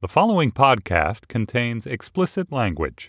The following podcast contains explicit language.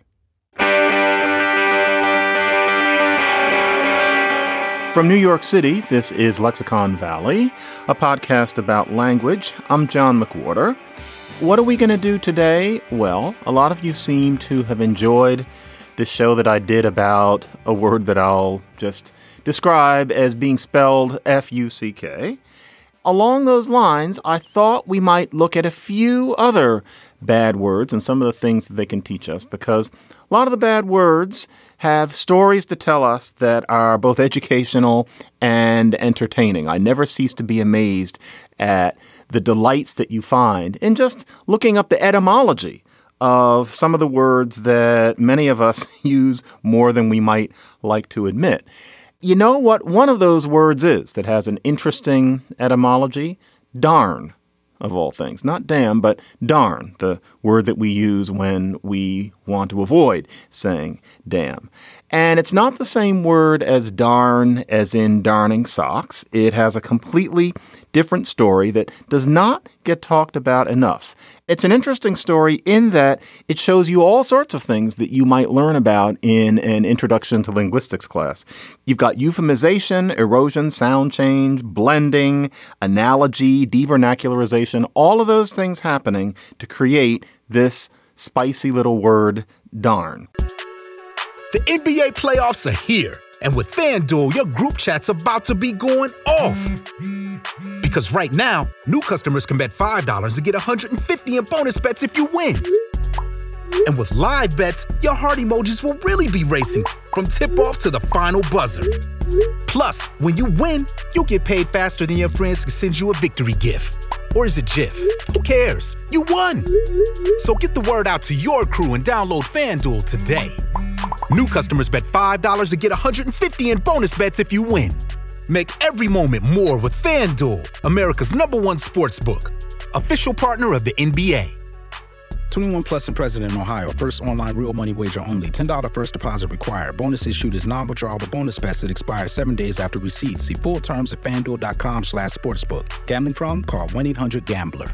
From New York City, this is Lexicon Valley, a podcast about language. I'm John McWhorter. What are we going to do today? Well, a lot of you seem to have enjoyed the show that I did about a word that I'll just describe as being spelled F-U-C-K. Along those lines, I thought we might look at a few other bad words and some of the things that they can teach us, because a lot of the bad words have stories to tell us that are both educational and entertaining. I never cease to be amazed at the delights that you find in just looking up the etymology of some of the words that many of us use more than we might like to admit. You know what one of those words is that has an interesting etymology? Darn, of all things. Not damn, but darn, the word that we use when we want to avoid saying damn. And it's not the same word as darn as in darning socks. It has a completely different story that does not get talked about enough. It's an interesting story in that it shows you all sorts of things that you might learn about in an introduction to linguistics class. You've got euphemization, erosion, sound change, blending, analogy, devernacularization, all of those things happening to create this spicy little word, darn. The NBA playoffs are here, and with FanDuel, your group chat's about to be going off. Because right now, new customers can bet $5 to get $150 in bonus bets if you win. And with live bets, your heart emojis will really be racing from tip-off to the final buzzer. Plus, when you win, you'll get paid faster than your friends can send you a victory gift. Or is it GIF? Who cares? You won! So get the word out to your crew and download FanDuel today. New customers bet $5 to get $150 in bonus bets if you win. Make every moment more with FanDuel, America's #1 sportsbook. Official partner of the NBA. 21 plus and present in Ohio. First online real money wager only. $10 first deposit required. Bonus issued is non-withdrawable bonus bets that expire 7 days after receipt. See full terms at FanDuel.com/sportsbook. Gambling problem? Call 1-800-GAMBLER.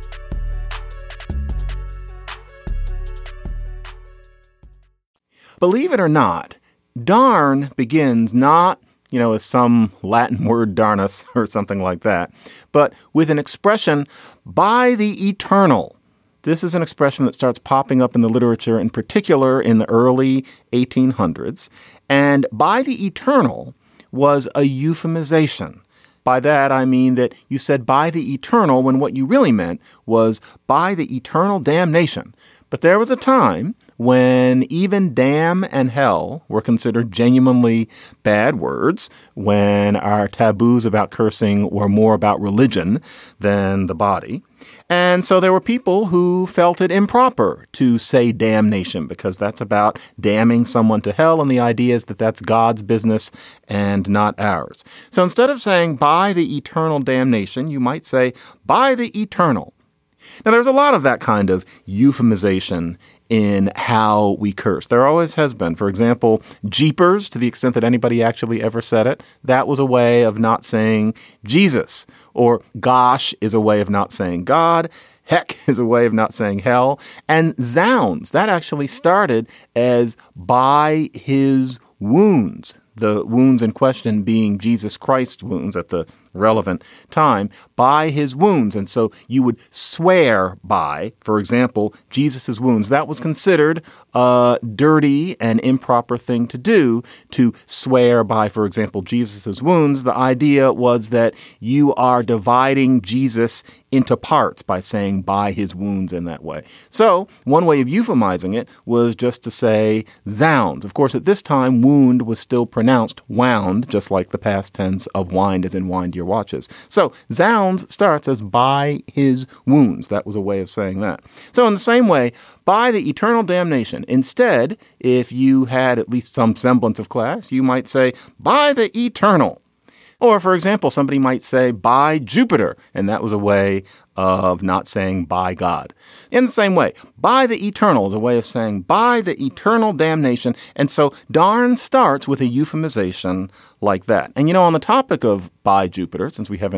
Believe it or not, darn begins not as some Latin word darnus or something like that, but with an expression, by the eternal. This is an expression that starts popping up in the literature, in particular in the early 1800s. And by the eternal was a euphemization. By that, I mean that you said by the eternal when what you really meant was by the eternal damnation. But there was a time when even damn and hell were considered genuinely bad words, when our taboos about cursing were more about religion than the body. And so there were people who felt it improper to say damnation because that's about damning someone to hell, and the idea is that that's God's business and not ours. So instead of saying by the eternal damnation, you might say by the eternal. Now, there's a lot of that kind of euphemization in how we curse. There always has been. For example, jeepers, to the extent that anybody actually ever said it, that was a way of not saying Jesus. Or gosh is a way of not saying God. Heck is a way of not saying hell. And zounds, that actually started as by his wounds. The wounds in question being Jesus Christ's wounds at the relevant time, by his wounds. And so you would swear by, for example, Jesus's wounds. That was considered a dirty and improper thing to do, to swear by, for example, Jesus's wounds. The idea was that you are dividing Jesus into parts by saying by his wounds in that way. So one way of euphemizing it was just to say zounds. Of course, at this time, wound was still pronounced wound, just like the past tense of wind as in wind your watches. So zounds starts as by his wounds. That was a way of saying that. So in the same way, by the eternal damnation. Instead, if you had at least some semblance of class, you might say by the eternal. Or, for example, somebody might say by Jupiter, and that was a way of not saying by God. In the same way, by the eternal is a way of saying by the eternal damnation. And so darn starts with a euphemization like that. And, on the topic of by Jupiter, since we haven't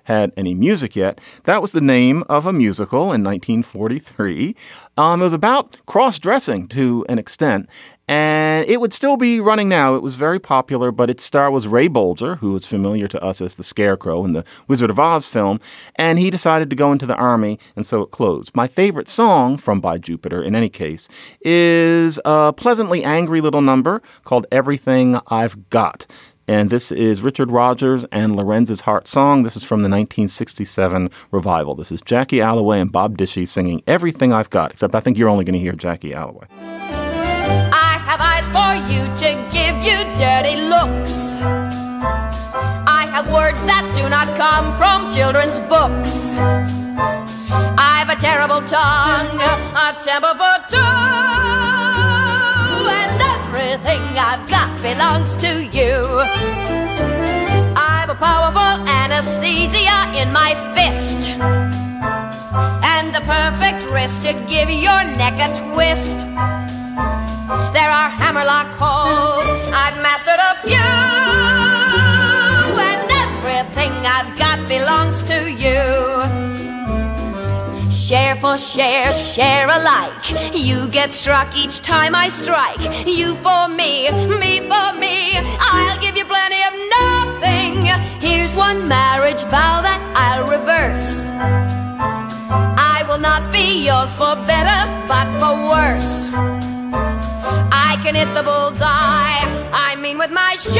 had any music yet. That was the name of a musical in 1943. It was about cross-dressing to an extent, and it would still be running now. It was very popular, but its star was Ray Bolger, who is familiar to us as the Scarecrow in the Wizard of Oz film, and he decided to go into the Army, and so it closed. My favorite song from By Jupiter, in any case, is a pleasantly angry little number called Everything I've Got. And this is Richard Rodgers and Lorenz's Heart Song. This is from the 1967 revival. This is Jackie Alloway and Bob Dishy singing Everything I've Got, except I think you're only going to hear Jackie Alloway. I have eyes for you to give you dirty looks. I have words that do not come from children's books. I've a terrible tongue, a temper for two, and everything I've got belongs to you. I've a powerful anesthesia in my fist, and the perfect wrist to give your neck a twist. There are hammerlock holes, I've mastered a few, and everything I've got belongs to you. Share for share, share alike. You get struck each time I strike. You for me for me. I'll give you plenty of nothing. Here's one marriage vow that I'll reverse. I will not be yours for better, but for worse. I can hit the bullseye, I mean with my shoe,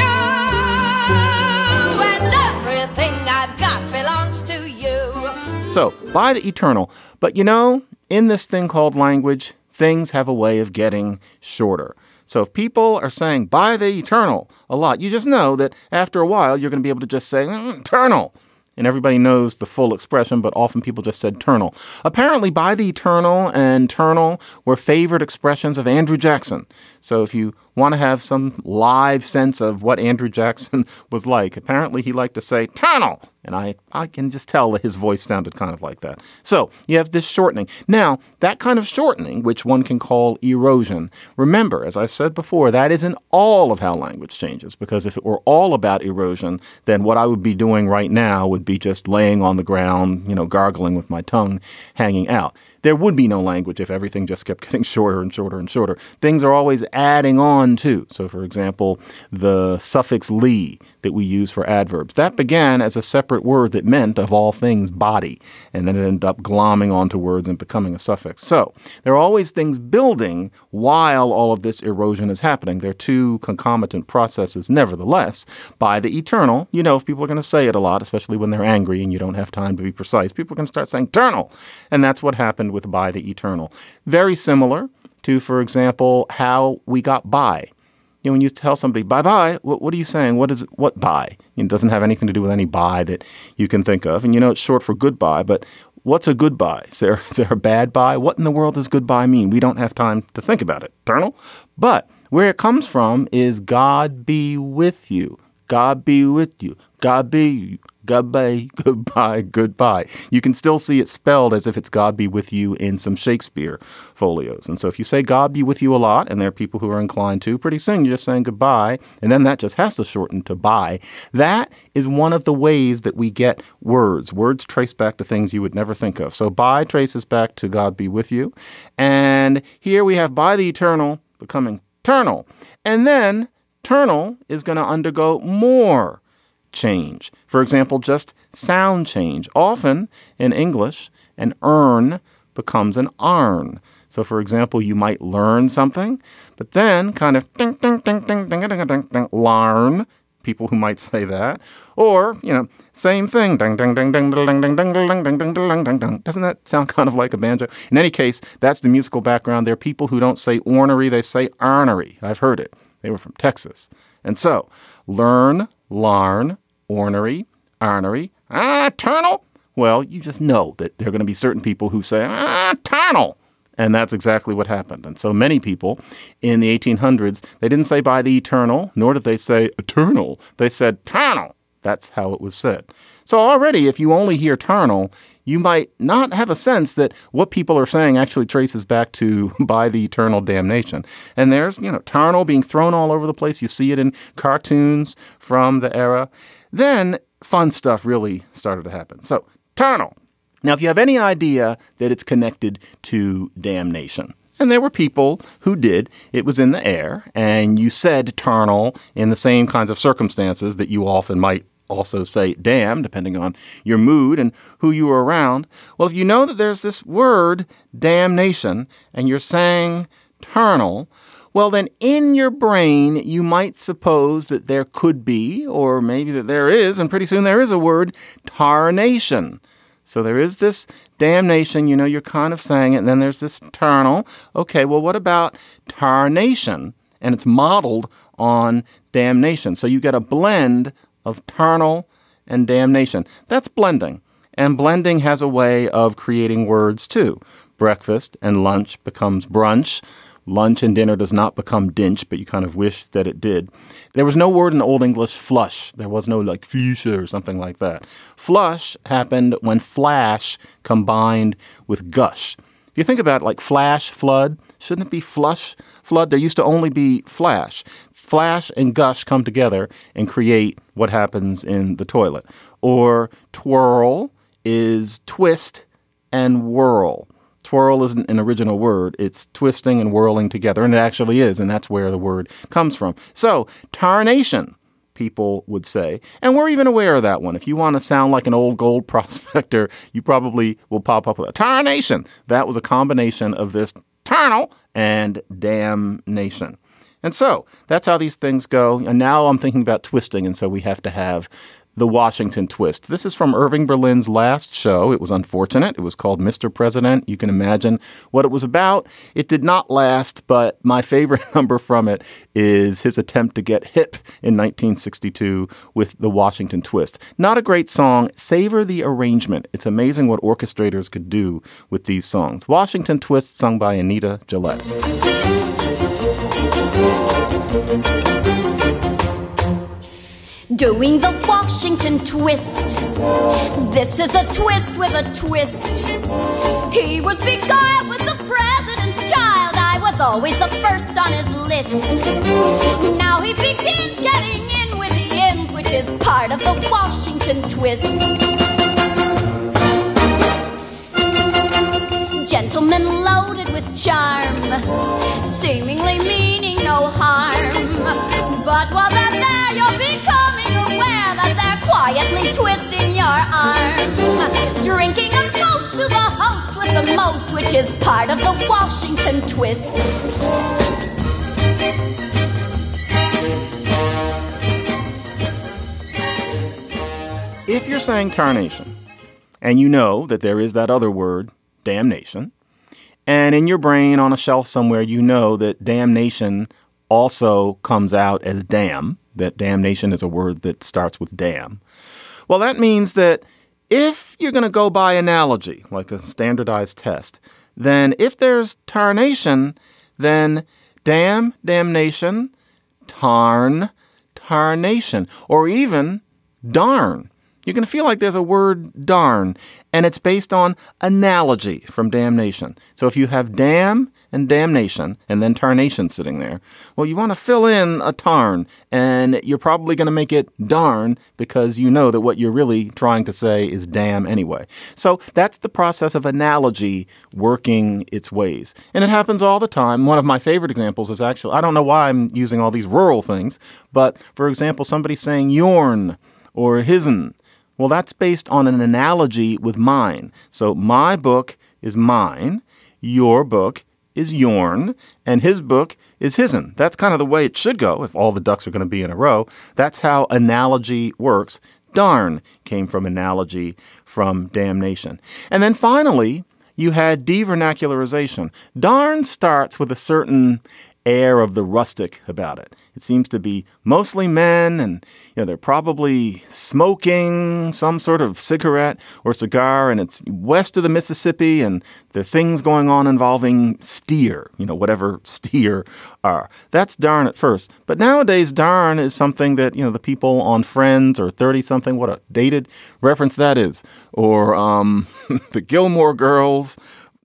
and everything I've got belongs to you. So, By the Eternal. But you know, in this thing called language, things have a way of getting shorter. So if people are saying by the eternal a lot, you just know that after a while, you're going to be able to just say eternal. And everybody knows the full expression, but often people just said ternal. Apparently, by the eternal and ternal were favorite expressions of Andrew Jackson. So if you want to have some live sense of what Andrew Jackson was like, apparently he liked to say ternal. And I can just tell that his voice sounded kind of like that. So you have this shortening. Now, that kind of shortening, which one can call erosion, remember, as I've said before, that isn't all of how language changes. Because if it were all about erosion, then what I would be doing right now would be just laying on the ground, gargling with my tongue hanging out. There would be no language if everything just kept getting shorter and shorter and shorter. Things are always adding on to. So, for example, the suffix "ly" that we use for adverbs, that began as a separate word that meant, of all things, body. And then it ended up glomming onto words and becoming a suffix. So there are always things building while all of this erosion is happening. They're two concomitant processes. Nevertheless, by the eternal, if people are going to say it a lot, especially when they're angry and you don't have time to be precise, people are going to start saying "ternal." And that's what happened with by the eternal. Very similar to, for example, how we got by. When you tell somebody bye-bye, what are you saying? What bye? It doesn't have anything to do with any bye that you can think of. And it's short for goodbye, but what's a goodbye? Is there a bad bye? What in the world does goodbye mean? We don't have time to think about it. Eternal? But where it comes from is God be with you. God be with you. God be goodbye, goodbye, goodbye. You can still see it spelled as if it's God be with you in some Shakespeare folios. And so if you say God be with you a lot, and there are people who are inclined to, pretty soon you're just saying goodbye, and then that just has to shorten to bye. That is one of the ways that we get words. Words trace back to things you would never think of. So bye traces back to God be with you. And here we have by the eternal becoming ternal. And then ternal is going to undergo more change. For example, just sound change. Often in English, an earn becomes an arn. So, for example, you might learn something, but then kind of ding, ding, ding, ding, ding, ding, ding, ding, larn. People who might say that. Or, same thing. Ding, ding, ding, ding, ding, ding, ding, ding, ding, ding, ding, ding, ding, ding. Doesn't that sound kind of like a banjo? In any case, that's the musical background. There are people who don't say ornery, they say arnery. I've heard it. They were from Texas. And so, learn, larn, ornery, arnery, ternal. Well, you just know that there are going to be certain people who say, ternal. And that's exactly what happened. And so many people in the 1800s, they didn't say by the eternal, nor did they say eternal. They said ternal. That's how it was said. So already, if you only hear ternal, you might not have a sense that what people are saying actually traces back to by the eternal damnation. And there's, ternal being thrown all over the place. You see it in cartoons from the era. Then fun stuff really started to happen. So, turnal. Now, if you have any idea that it's connected to damnation, and there were people who did, it was in the air, and you said turnal in the same kinds of circumstances that you often might also say damn, depending on your mood and who you were around. Well, if you know that there's this word, damnation, and you're saying turnal, well, then in your brain, you might suppose that there could be, or maybe that there is, and pretty soon there is a word, tarnation. So there is this damnation, you know, you're kind of saying it, and then there's this turnal. Okay, well, what about tarnation? And it's modeled on damnation. So you get a blend of turnal and damnation. That's blending. And blending has a way of creating words, too. Breakfast and lunch becomes brunch. Lunch and dinner does not become dinch, but you kind of wish that it did. There was no word in Old English flush. There was no like fuchsia or something like that. Flush happened when flash combined with gush. If you think about it, like flash, flood, shouldn't it be flush, flood? There used to only be flash. Flash and gush come together and create what happens in the toilet. Or twirl is twist and whirl. Twirl isn't an original word. It's twisting and whirling together, and it actually is, and that's where the word comes from. So, tarnation, people would say, and we're even aware of that one. If you want to sound like an old gold prospector, you probably will pop up with a tarnation. That was a combination of this turnal and damnation. And so, that's how these things go. And now I'm thinking about twisting, and so we have to have the Washington twist. This is from Irving Berlin's last show. It was unfortunate. It was called Mr. President. You can imagine what it was about. It did not last, but my favorite number from it is his attempt to get hip in 1962 with the Washington twist. Not a great song. Savor the arrangement. It's amazing what orchestrators could do with these songs. Washington Twist, sung by Anita Gillette. Doing the Washington twist. This is a twist with a twist. He was beguiled with the president's child. I was always the first on his list. Now he begins getting in with the ends, which is part of the Washington twist. Gentlemen loaded with charm, seemingly meaning no harm. But while they're there, you're becoming aware that they're quietly twisting your arm. Drinking a toast to the host with the most, which is part of the Washington twist. If you're saying tarnation, and you know that there is that other word, damnation, and in your brain on a shelf somewhere you know that damnation also comes out as damn, that damnation is a word that starts with damn. Well, that means that if you're going to go by analogy, like a standardized test, then if there's tarnation, then damn, damnation, tarn, tarnation, or even darn. You're going to feel like there's a word darn, and it's based on analogy from damnation. So if you have damn and damnation and then tarnation sitting there, well, you want to fill in a tarn, and you're probably going to make it darn because you know that what you're really trying to say is damn anyway. So that's the process of analogy working its ways. And it happens all the time. One of my favorite examples is actually, I don't know why I'm using all these rural things, but for example, somebody saying yourn or his'n. Well, that's based on an analogy with mine. So my book is mine, your book is yourn, and his book is his'n. That's kind of the way it should go if all the ducks are going to be in a row. That's how analogy works. Darn came from analogy from damnation. And then finally, you had devernacularization. Darn starts with a certain air of the rustic about it. It seems to be mostly men, and they're probably smoking some sort of cigarette or cigar, and it's west of the Mississippi, and there are things going on involving steer, whatever steer are. That's darn at first. But nowadays, darn is something that, the people on Friends or 30-something, what a dated reference that is. Or the Gilmore Girls.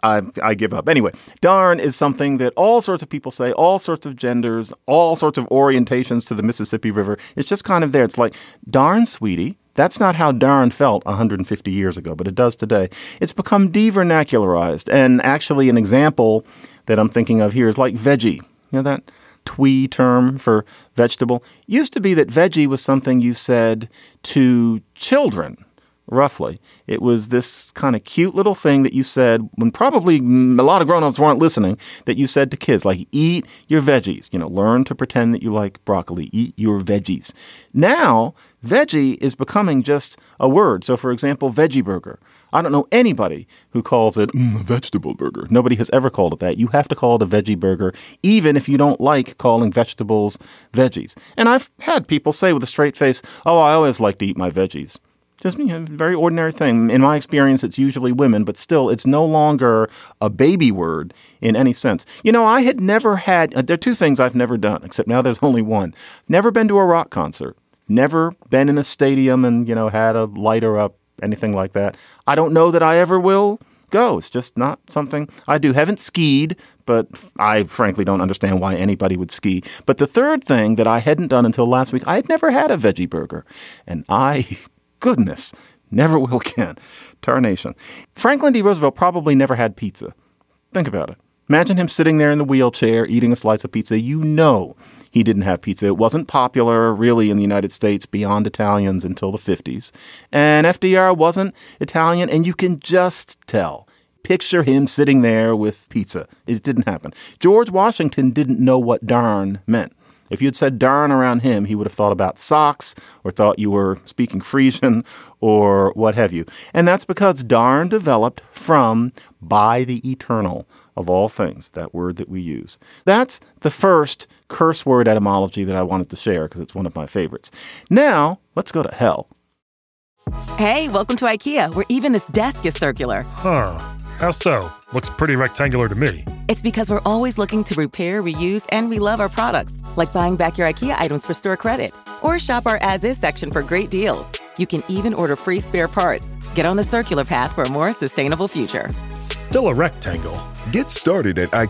I give up. Anyway, darn is something that all sorts of people say, all sorts of genders, all sorts of orientations to the Mississippi River. It's just kind of there. It's like, darn, sweetie, That's not how darn felt 150 years ago, but it does today. It's become devernacularized. And actually an example that I'm thinking of here is like veggie. You know that twee term for vegetable? Used to be that veggie was something you said to children. Roughly. It was this kind of cute little thing that you said when probably a lot of grown-ups weren't listening, that you said to kids, like, eat your veggies. Learn to pretend that you like broccoli. Eat your veggies. Now, veggie is becoming just a word. So, for example, veggie burger. I don't know anybody who calls it a vegetable burger. Nobody has ever called it that. You have to call it a veggie burger, even if you don't like calling vegetables veggies. And I've had people say with a straight face, oh, I always like to eat my veggies. Just a very ordinary thing. In my experience, it's usually women, but still, it's no longer a baby word in any sense. I had never had, there are two things I've never done, except now there's only one. Never been to a rock concert. Never been in a stadium and, had a lighter up, anything like that. I don't know that I ever will go. It's just not something I do. Haven't skied, but I frankly don't understand why anybody would ski. But the third thing that I hadn't done until last week, I had never had a veggie burger. And goodness, never will again. Tarnation. Franklin D. Roosevelt probably never had pizza. Think about it. Imagine him sitting there in the wheelchair eating a slice of pizza. He didn't have pizza. It wasn't popular really in the United States beyond Italians until the 50s. And FDR wasn't Italian, and you can just tell. Picture him sitting there with pizza. It didn't happen. George Washington didn't know what darn meant. If you'd said darn around him, he would have thought about socks or thought you were speaking Frisian or what have you. And that's because darn developed from by the eternal of all things, that word that we use. That's the first curse word etymology that I wanted to share because it's one of my favorites. Now, let's go to hell. Hey, welcome to IKEA, where even this desk is circular. Huh. How so? Looks pretty rectangular to me. It's because we're always looking to repair, reuse, and relove our products, like buying back your IKEA items for store credit. Or shop our as-is section for great deals. You can even order free spare parts. Get on the circular path for a more sustainable future. Still a rectangle. Get started at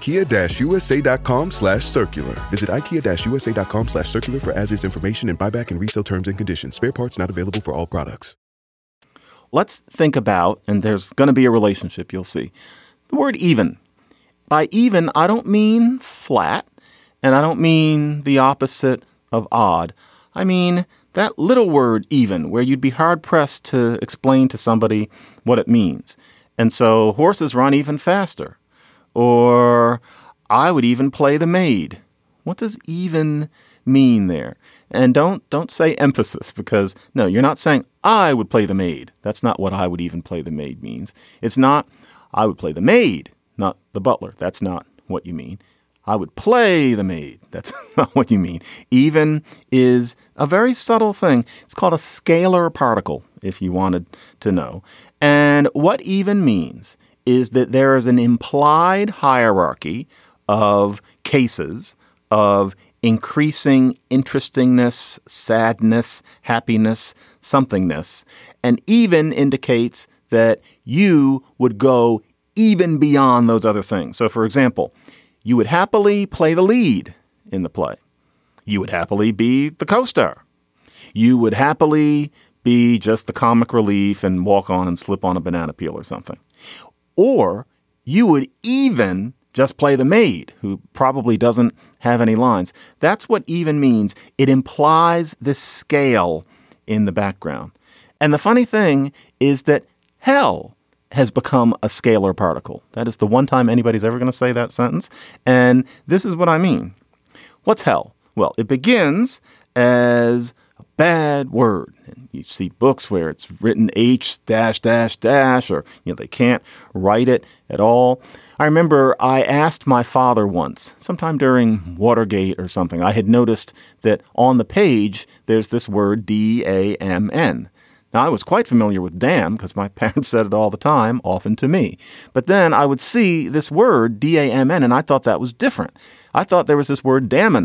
IKEA-USA.com/circular. Visit IKEA-USA.com/circular for as-is information and buyback and resale terms and conditions. Spare parts not available for all products. Let's think about, and there's going to be a relationship, you'll see, the word even. By even, I don't mean flat, and I don't mean the opposite of odd. I mean that little word even, where you'd be hard-pressed to explain to somebody what it means. And so horses run even faster. Or I would even play the maid. What does even mean there? And don't say emphasis, because no, you're not saying I would play the maid. That's not what I would even play the maid means. It's not I would play the maid, not the butler. That's not what you mean. I would play the maid. That's not what you mean. Even is a very subtle thing. It's called a scalar particle, if you wanted to know. And what even means is that there is an implied hierarchy of cases of increasing interestingness, sadness, happiness, somethingness, and even indicates that you would go even beyond those other things. So, for example, you would happily play the lead in the play. You would happily be the co-star. You would happily be just the comic relief and walk on and slip on a banana peel or something. Or you would even just play the maid, who probably doesn't have any lines. That's what even means. It implies this scale in the background. And the funny thing is that hell has become a scalar particle. That is the one time anybody's ever going to say that sentence. And this is what I mean. What's hell? Well, it begins as a bad word. And you see books where it's written H dash dash dash, or they can't write it at all. I remember I asked my father once, sometime during Watergate or something, I had noticed that on the page there's this word D-A-M-N. Now, I was quite familiar with damn because my parents said it all the time, often to me. But then I would see this word, D-A-M-N, and I thought that was different. I thought there was this word damn.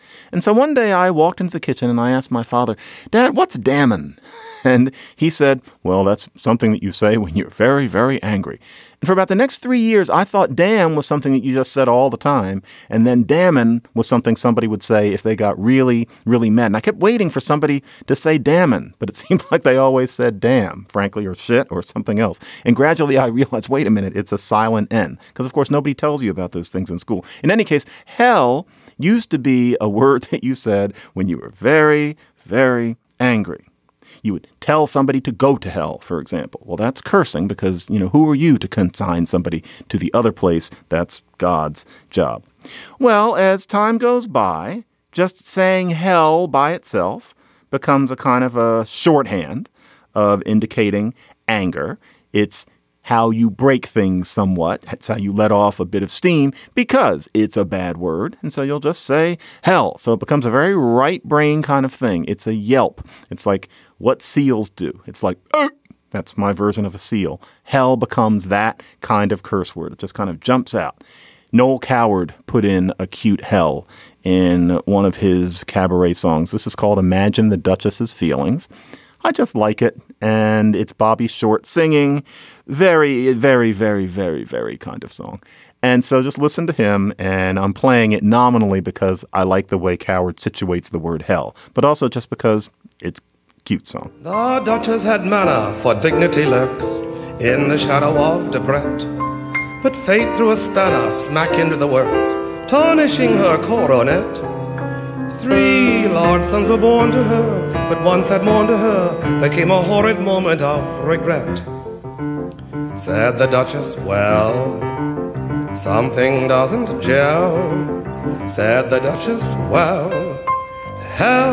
And so one day I walked into the kitchen and I asked my father, Dad, what's damn? And he said, well, that's something that you say when you're very, very angry. And for about the next 3 years, I thought damn was something that you just said all the time. And then damn was something somebody would say if they got really, really mad. And I kept waiting for somebody to say damn, but it seemed like they always said damn, frankly, or shit or something else. And gradually I realized, wait a minute, it's a silent N. Because, of course, nobody tells you about those things in school. In any case, hell used to be a word that you said when you were very, very angry. You would tell somebody to go to hell, for example. Well, that's cursing because, who are you to consign somebody to the other place? That's God's job. Well, as time goes by, just saying hell by itself becomes a kind of a shorthand of indicating anger. It's how you break things somewhat. It's how you let off a bit of steam because it's a bad word. And so you'll just say hell. So it becomes a very right brain kind of thing. It's a yelp. It's like what seals do. It's like, that's my version of a seal. Hell becomes that kind of curse word. It just kind of jumps out. Noel Coward put in a cute hell in one of his cabaret songs. This is called Imagine the Duchess's Feelings. I just like it, and it's Bobby Short singing. Very, very, very, very, very kind of song. And so just listen to him, and I'm playing it nominally because I like the way Coward situates the word hell, but also just because it's a cute song. The Duchess had manner, for dignity lurks in the shadow of Debrett. But fate threw a spanner smack into the works, tarnishing her coronet. 3 lord sons were born to her, but one sad morn to her there came a horrid moment of regret. Said the Duchess, well, something doesn't gel. Said the Duchess, well, hell.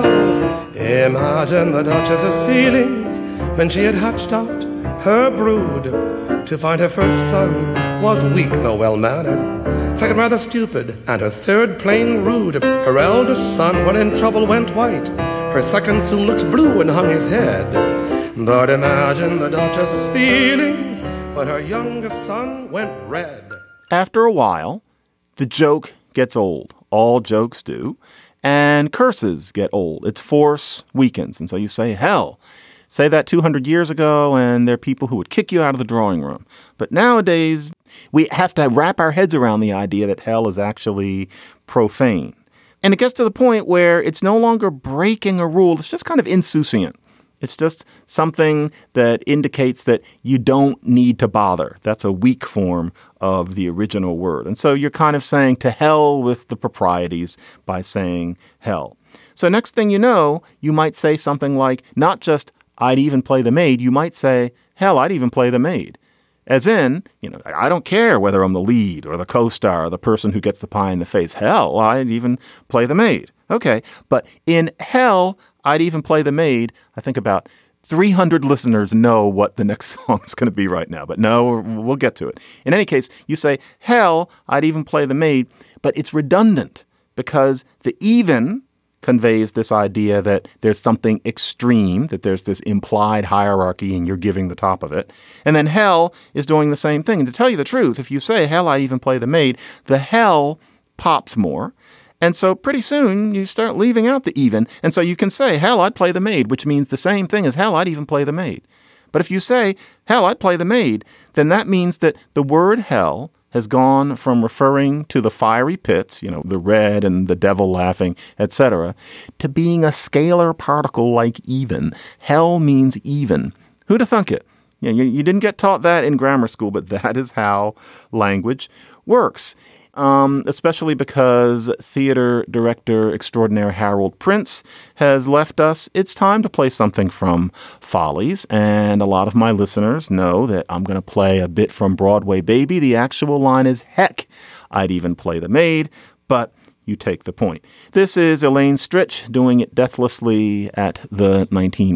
Imagine the Duchess's feelings when she had hatched out her brood, to find her first son was weak though well-mannered, second rather stupid, and her third plain rude. Her eldest son, when in trouble, went white. Her second soon looked blue and hung his head. But imagine the Duchess' feelings when her youngest son went red. After a while, the joke gets old. All jokes do. And curses get old. Its force weakens. And so you say, hell. Say that 200 years ago, and there are people who would kick you out of the drawing room. But nowadays, we have to wrap our heads around the idea that hell is actually profane. And it gets to the point where it's no longer breaking a rule. It's just kind of insouciant. It's just something that indicates that you don't need to bother. That's a weak form of the original word. And so you're kind of saying to hell with the proprieties by saying hell. So next thing you know, you might say something like, not just I'd even play the maid. You might say, hell, I'd even play the maid. As in, I don't care whether I'm the lead or the co-star or the person who gets the pie in the face. Hell, I'd even play the maid. Okay, but in hell, I'd even play the maid. I think about 300 listeners know what the next song is going to be right now. But no, we'll get to it. In any case, you say, hell, I'd even play the maid. But it's redundant because the even conveys this idea that there's something extreme, that there's this implied hierarchy and you're giving the top of it. And then hell is doing the same thing. And to tell you the truth, if you say, hell, I even play the maid, the hell pops more. And so pretty soon you start leaving out the even. And so you can say, hell, I'd play the maid, which means the same thing as hell, I'd even play the maid. But if you say, hell, I'd play the maid, then that means that the word hell has gone from referring to the fiery pits, the red and the devil laughing, etc., to being a scalar particle like even. Hell means even. Who'd have thunk it? You didn't get taught that in grammar school, but that is how language works. Especially because theater director extraordinaire Harold Prince has left us. It's time to play something from Follies, and a lot of my listeners know that I'm going to play a bit from Broadway Baby. The actual line is, heck, I'd even play the maid, but you take the point. This is Elaine Stritch doing it deathlessly at the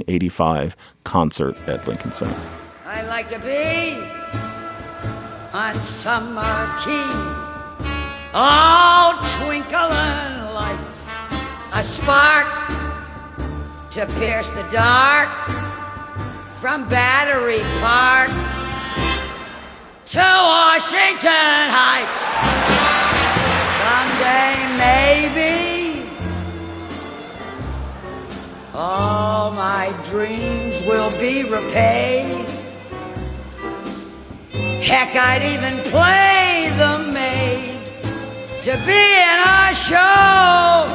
1985 concert at Lincoln Center. I like to be on some marquee, all twinkling lights, a spark to pierce the dark, from Battery Park to Washington Heights. Someday maybe dreams will be repaid. Heck, I'd even play the maid to be in our show.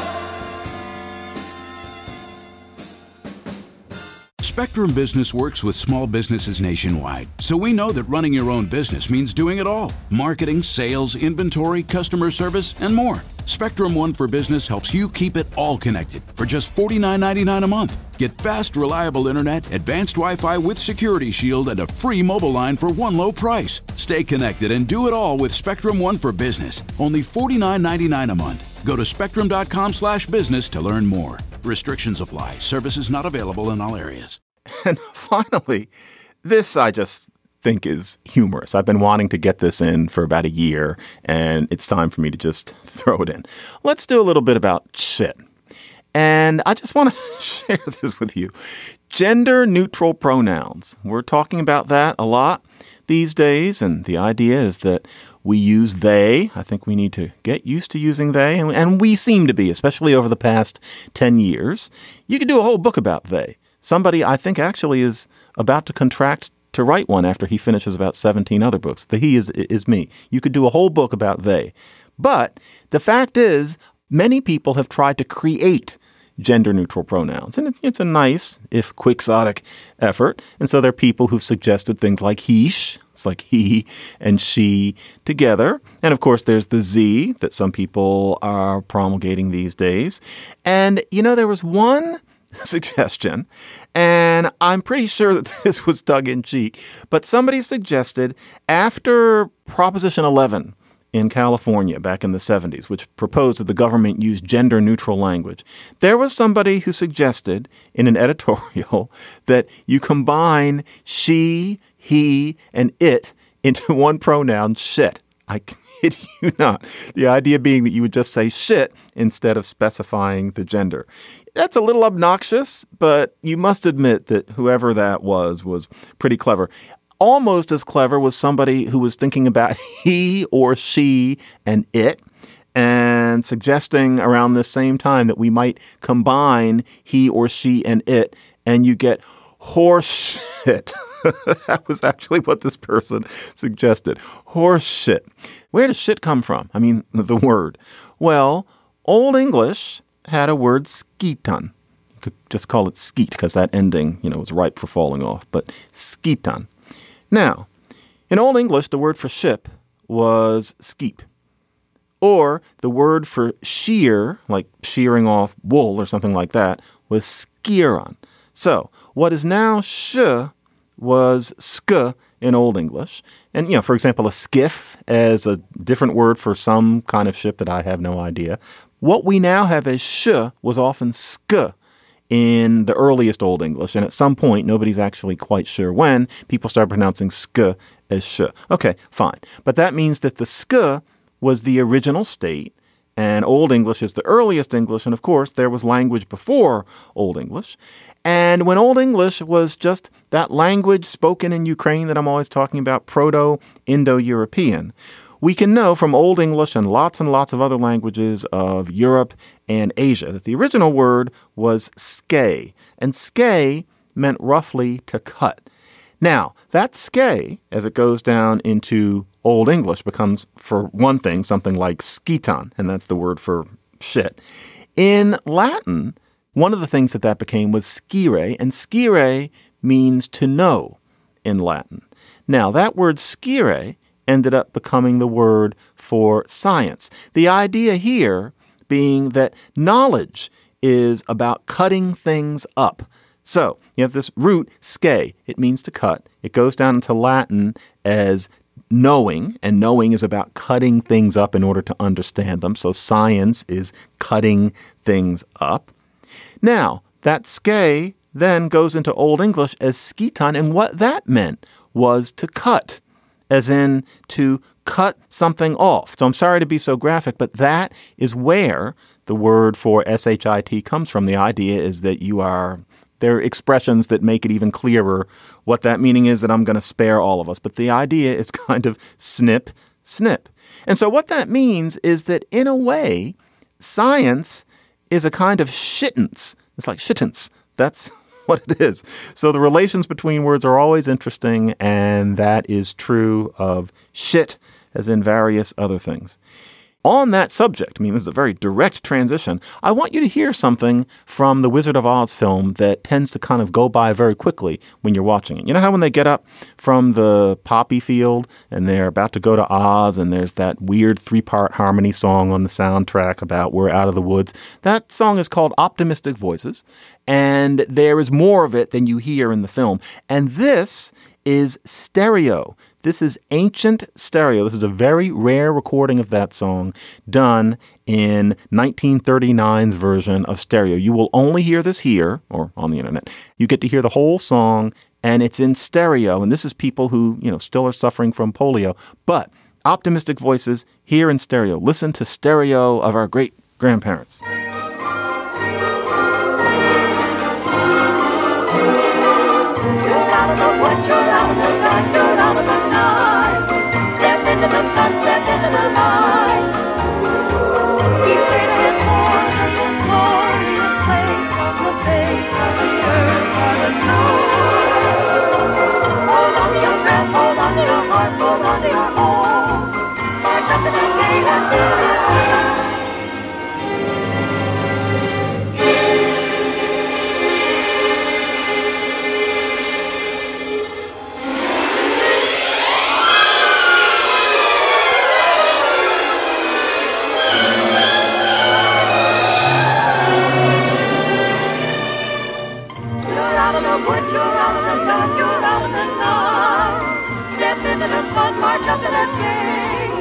Spectrum Business works with small businesses nationwide, so we know that running your own business means doing it all. Marketing, sales, inventory, customer service, and more. Spectrum One for Business helps you keep it all connected for just $49.99 a month. Get fast, reliable internet, advanced Wi-Fi with Security Shield, and a free mobile line for one low price. Stay connected and do it all with Spectrum One for Business. Only $49.99 a month. Go to spectrum.com/business to learn more. Restrictions apply. Services not available in all areas. And finally, this I just think is humorous. I've been wanting to get this in for about a year, and it's time for me to just throw it in. Let's do a little bit about shit. And I just want to share this with you. Gender-neutral pronouns. We're talking about that a lot these days, and the idea is that we use they. I think we need to get used to using they, and we seem to be, especially over the past 10 years. You could do a whole book about they. Somebody I think actually is about to contract to write one after he finishes about 17 other books. The he is me. You could do a whole book about they. But the fact is, many people have tried to create gender-neutral pronouns. And it's a nice, if quixotic, effort. And so there are people who've suggested things like heesh. It's like he and she together. And of course, there's the Z that some people are promulgating these days. And, there was one suggestion, and I'm pretty sure that this was tongue-in-cheek, but somebody suggested after Proposition 11 in California back in the 70s, which proposed that the government use gender-neutral language, there was somebody who suggested in an editorial that you combine she, he, and it into one pronoun, shit. I kid you not. The idea being that you would just say shit instead of specifying the gender. That's a little obnoxious, but you must admit that whoever that was pretty clever. Almost as clever was somebody who was thinking about he or she and it and suggesting around this same time that we might combine he or she and it, and you get horse shit. That was actually what this person suggested. Horse shit. Where does shit come from? I mean, the word. Well, Old English had a word skeeton. You could just call it skeet because that ending, was ripe for falling off. But skeeton. Now, in Old English, the word for ship was skeep. Or the word for shear, like shearing off wool or something like that, was skieron. So what is now sh was sk in Old English. And, for example, a skiff as a different word for some kind of ship that I have no idea. What we now have as sh was often sk in the earliest Old English. And at some point, nobody's actually quite sure when, people started pronouncing sk as sh. Okay, fine. But that means that the sk was the original state, and Old English is the earliest English. And of course, there was language before Old English. And when Old English was just that language spoken in Ukraine that I'm always talking about, Proto-Indo-European, we can know from Old English and lots of other languages of Europe and Asia that the original word was ske. And ske meant roughly to cut. Now, that ske, as it goes down into Old English, becomes, for one thing, something like skeeton, and that's the word for shit. In Latin, one of the things that became was scire, and scire means to know in Latin. Now, that word scire ended up becoming the word for science. The idea here being that knowledge is about cutting things up. So you have this root, ske. It means to cut. It goes down into Latin as knowing, and knowing is about cutting things up in order to understand them. So science is cutting things up. Now, that ske then goes into Old English as skeeton, and what that meant was to cut, as in to cut something off. So I'm sorry to be so graphic, but that is where the word for shit comes from. The idea is that there are expressions that make it even clearer what that meaning is that I'm going to spare all of us. But the idea is kind of snip, snip. And so what that means is that in a way, science is a kind of shittance. It's like shittance. That's what it is. So the relations between words are always interesting, and that is true of shit as in various other things. On that subject, I mean, this is a very direct transition. I want you to hear something from the Wizard of Oz film that tends to kind of go by very quickly when you're watching it. You know how when they get up from the poppy field and they're about to go to Oz and there's that weird 3-part harmony song on the soundtrack about We're Out of the Woods? That song is called Optimistic Voices, and there is more of it than you hear in the film. And this is stereo. This is ancient stereo. This is a very rare recording of that song done in 1939's version of stereo. You will only hear this here or on the internet. You get to hear the whole song, and it's in stereo. And this is people who, still are suffering from polio. But Optimistic Voices here in stereo. Listen to stereo of our great grandparents. Out of the woods, you're out of the dark, you're out of the night. Step into the sun, step into the light. He's here to inform in this glorious place on the face of the earth or the snow. Hold on to your breath, hold on to your heart, hold on to your home. March up to that gate and do it. You're out of the dark, you're out of the night. Step into the sun, march up to that gate.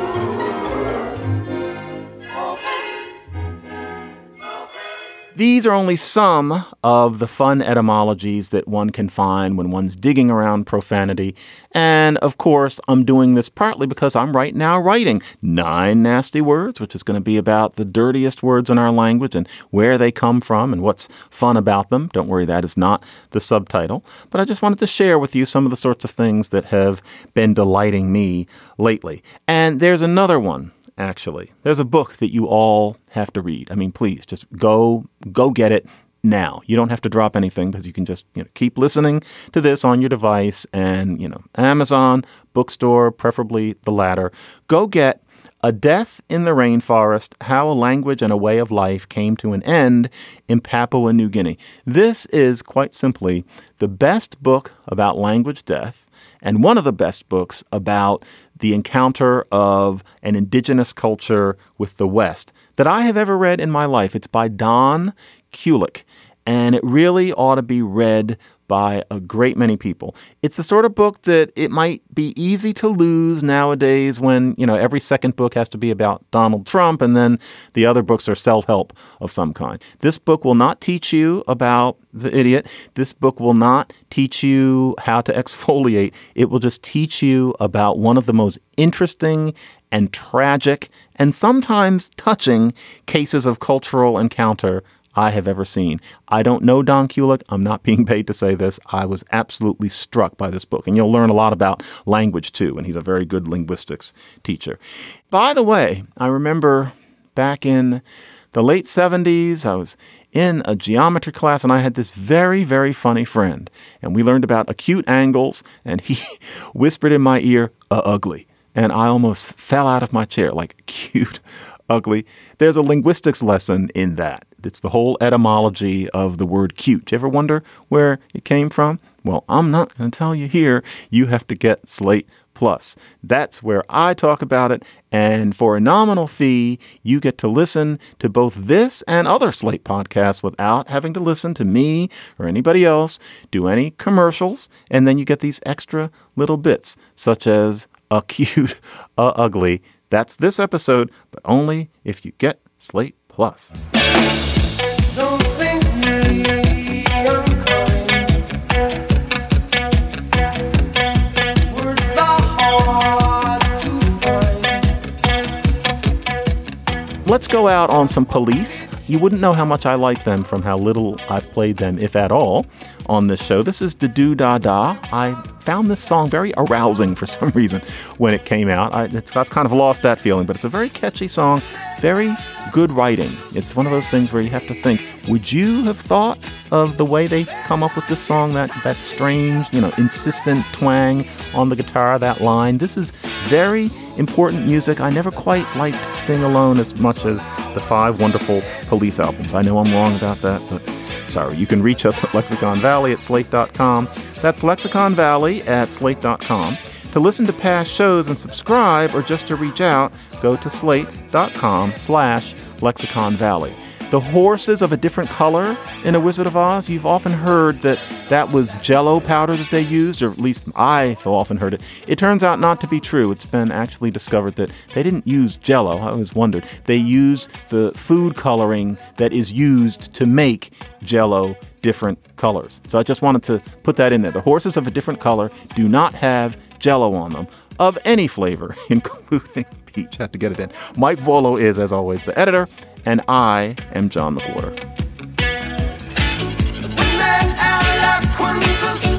These are only some of the fun etymologies that one can find when one's digging around profanity. And of course, I'm doing this partly because I'm right now writing 9 Nasty Words, which is going to be about the dirtiest words in our language and where they come from and what's fun about them. Don't worry, that is not the subtitle. But I just wanted to share with you some of the sorts of things that have been delighting me lately. And there's another one. Actually, there's a book that you all have to read. I mean, please just go get it now. You don't have to drop anything because you can just keep listening to this on your device and, Amazon, bookstore, preferably the latter. Go get A Death in the Rainforest, How a Language and a Way of Life Came to an End in Papua New Guinea. This is quite simply the best book about language death and one of the best books about the encounter of an indigenous culture with the West that I have ever read in my life. It's by Don Kulik, and it really ought to be read by a great many people. It's the sort of book that it might be easy to lose nowadays when, every second book has to be about Donald Trump and then the other books are self-help of some kind. This book will not teach you about the idiot. This book will not teach you how to exfoliate. It will just teach you about one of the most interesting and tragic and sometimes touching cases of cultural encounter I have ever seen. I don't know Don Kulik. I'm not being paid to say this. I was absolutely struck by this book. And you'll learn a lot about language, too. And he's a very good linguistics teacher. By the way, I remember back in the late 70s, I was in a geometry class, and I had this very, very funny friend. And we learned about acute angles, and he whispered in my ear, ugly. And I almost fell out of my chair, like acute, ugly. There's a linguistics lesson in that. It's the whole etymology of the word cute. Do you ever wonder where it came from? Well, I'm not going to tell you here. You have to get Slate Plus. That's where I talk about it. And for a nominal fee, you get to listen to both this and other Slate podcasts without having to listen to me or anybody else do any commercials. And then you get these extra little bits, such as a cute, ugly. That's this episode, but only if you get Slate Plus. Don't think me unkind. Words are hard to find. Let's go out on some Police. You wouldn't know how much I like them from how little I've played them, if at all, on this show. This is Da Doo Da Da. I found this song very arousing for some reason when it came out. I've kind of lost that feeling, but it's a very catchy song, very good writing. It's one of those things where you have to think, would you have thought of the way they come up with this song, that strange, insistent twang on the guitar, that line? This is very important music. I never quite liked Sting Alone as much as the 5 Wonderful Police albums. I know I'm wrong about that, but sorry. You can reach us at Lexicon Valley at Slate.com. That's Lexicon Valley at Slate.com. To listen to past shows and subscribe, or just to reach out, go to Slate.com/Lexicon Valley. The horses of a different color in A Wizard of Oz, you've often heard that was Jell-O powder that they used, or at least I've often heard it. It turns out not to be true. It's been actually discovered that they didn't use Jell-O. I always wondered. They used the food coloring that is used to make Jell-O different colors. So I just wanted to put that in there. The horses of a different color do not have Jell-O on them of any flavor, including peach. Had to get it in. Mike Volo is, as always, the editor, and I am John McWhorter. When that eloquence